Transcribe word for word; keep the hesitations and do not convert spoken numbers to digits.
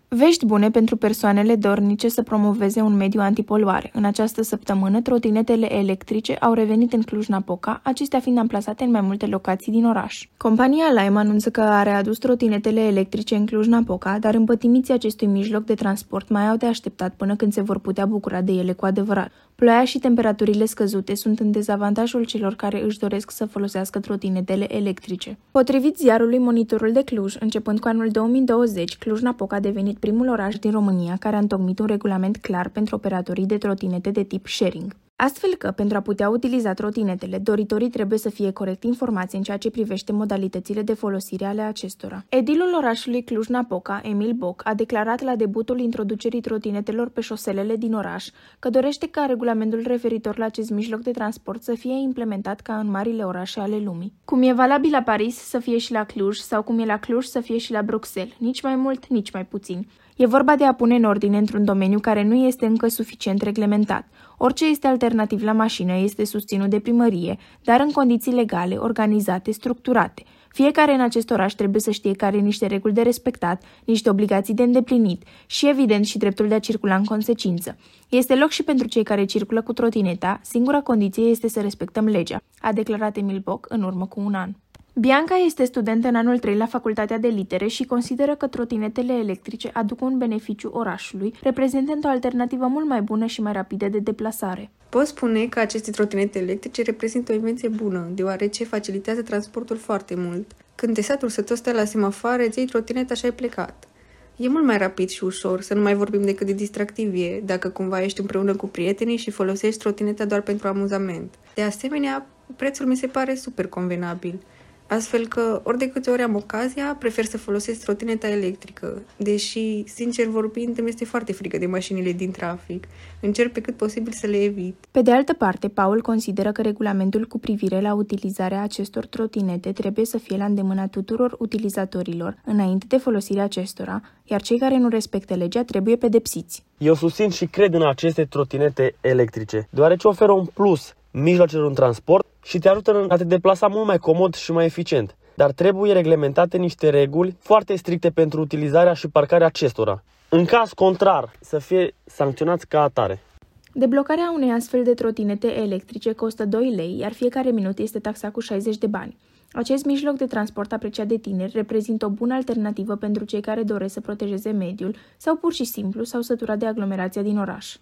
Vești bune pentru persoanele dornice să promoveze un mediu antipoluare. În această săptămână, trotinetele electrice au revenit în Cluj-Napoca, acestea fiind amplasate în mai multe locații din oraș. Compania Lime anunță că a readus trotinetele electrice în Cluj-Napoca, dar împătimiții acestui mijloc de transport mai au de așteptat până când se vor putea bucura de ele cu adevărat. Ploaia și temperaturile scăzute sunt în dezavantajul celor care își doresc să folosească trotinetele electrice. Potrivit ziarului Monitorul de Cluj, începând cu anul două mii douăzeci, Cluj-Napoca a devenit primul oraș din România care a întocmit un regulament clar pentru operatorii de trotinete de tip sharing. Astfel că, pentru a putea utiliza trotinetele, doritorii trebuie să fie corect informați în ceea ce privește modalitățile de folosire ale acestora. Edilul orașului Cluj-Napoca, Emil Boc, a declarat la debutul introducerii trotinetelor pe șoselele din oraș că dorește ca regulamentul referitor la acest mijloc de transport să fie implementat ca în marile orașe ale lumii. Cum e valabil la Paris, să fie și la Cluj, sau cum e la Cluj, să fie și la Bruxelles, nici mai mult, nici mai puțin. E vorba de a pune în ordine într-un domeniu care nu este încă suficient reglementat. Orice este alternativ la mașină este susținut de primărie, dar în condiții legale, organizate, structurate. Fiecare în acest oraș trebuie să știe că are niște reguli de respectat, niște obligații de îndeplinit și, evident, și dreptul de a circula în consecință. Este loc și pentru cei care circulă cu trotineta, singura condiție este să respectăm legea, a declarat Emil Boc în urmă cu un an. Bianca este studentă în anul trei la Facultatea de Litere și consideră că trotinetele electrice aduc un beneficiu orașului, reprezentând o alternativă mult mai bună și mai rapidă de deplasare. Pot spune că aceste trotinete electrice reprezintă o invenție bună, deoarece facilitează transportul foarte mult. Când te saturi să tot stai la semafoare, îți iei trotineta și ai plecat. E mult mai rapid și ușor, să nu mai vorbim decât de distractiv e, dacă cumva ești împreună cu prietenii și folosești trotineta doar pentru amuzament. De asemenea, prețul mi se pare super convenabil. Astfel că, ori de câte ori am ocazia, prefer să folosesc trotineta electrică, deși, sincer vorbind, îmi este foarte frică de mașinile din trafic. Încerc pe cât posibil să le evit. Pe de altă parte, Paul consideră că regulamentul cu privire la utilizarea acestor trotinete trebuie să fie la îndemâna tuturor utilizatorilor, înainte de folosirea acestora, iar cei care nu respectă legea trebuie pedepsiți. Eu susțin și cred în aceste trotinete electrice, deoarece oferă un plus mijloacelor în transport și te ajută în a te deplasa mult mai comod și mai eficient. Dar trebuie reglementate niște reguli foarte stricte pentru utilizarea și parcarea acestora. În caz contrar, să fie sancționați ca atare. Deblocarea unei astfel de trotinete electrice costă doi lei, iar fiecare minut este taxat cu șaizeci de bani. Acest mijloc de transport apreciat de tineri reprezintă o bună alternativă pentru cei care doresc să protejeze mediul sau pur și simplu s-au săturat de aglomerația din oraș.